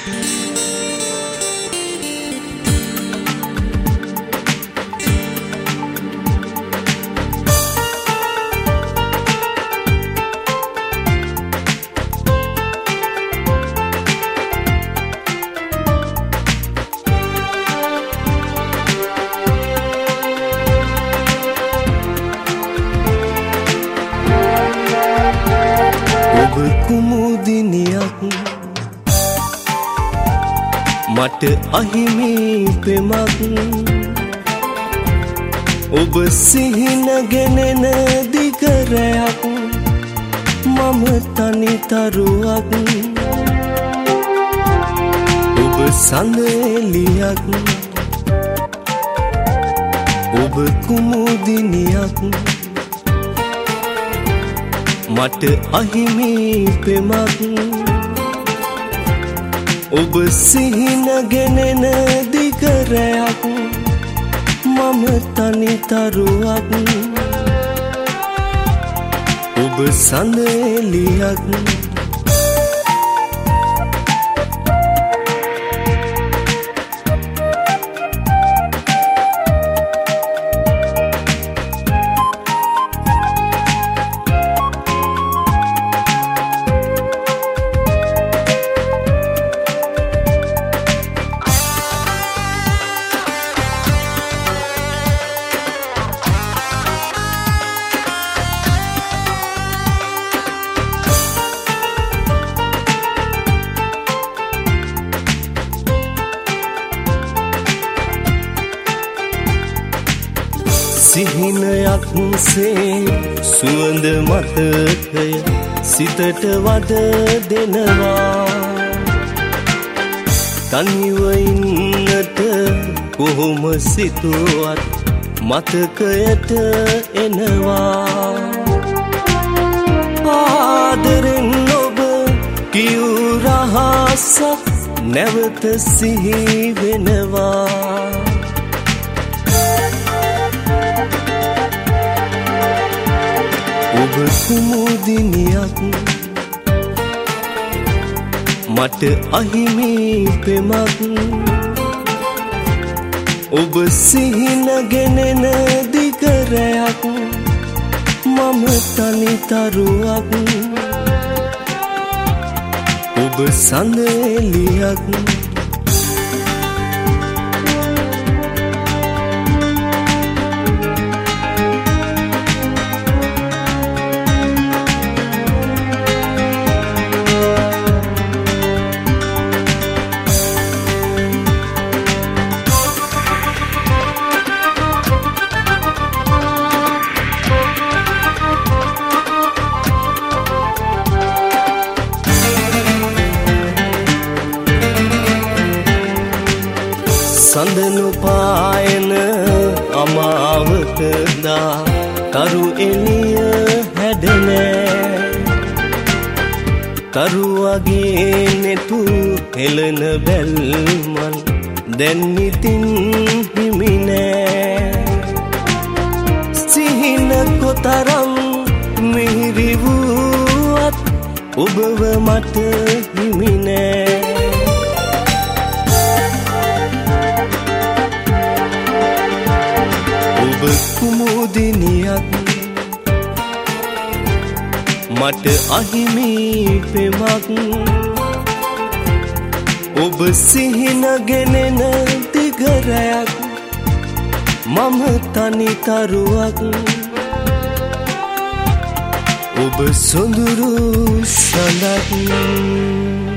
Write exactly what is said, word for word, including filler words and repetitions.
කුමුදිනියක් මට අහිමි පෙමක් ඔබ සිහිනගෙනෙන දිගරයක් මම තනිතරුවක් ඔබ සඳඑලියක් ඔබ කුමුදිනියක් මට අහිමි පෙමක් ඔබ සිහිනගෙනෙන දිගරයක් මම තනිතරුවක් ඔබ සඳඑලියක් සිහිනයක්සේ සුවඳ මතකය සිතට වද දෙනවා තනිව ඉන්නට කොහොම සිතුවත් මතකයට එනවා ආදරෙන් ඔබ කියූ රහසක් නැවත සිහි වෙනවා ඔබ කුමුදිනියක් මට අහිමි පෙමක් ඔබ සිහිනගෙනෙන දිගරයක් මම තනිතරුවක් ඔබ සඳඑලියක් සඳනු පායන අමාවකදා කරු එළිය හැඩනෑ කරුවගේ නෙතු හෙළන බැල්මන් දැන් ඉතින් හිමි නෑ සිහින කොතරම් මිහිරි වුවත් ඔබව මට හිමි නෑ ඔබ කුමුදිනියක් මට අහිමි පෙමක් ඔබ සිහිනගෙනෙන දිගරයක් මම තනිතරුවක් ඔබ සොඳුරු සඳක්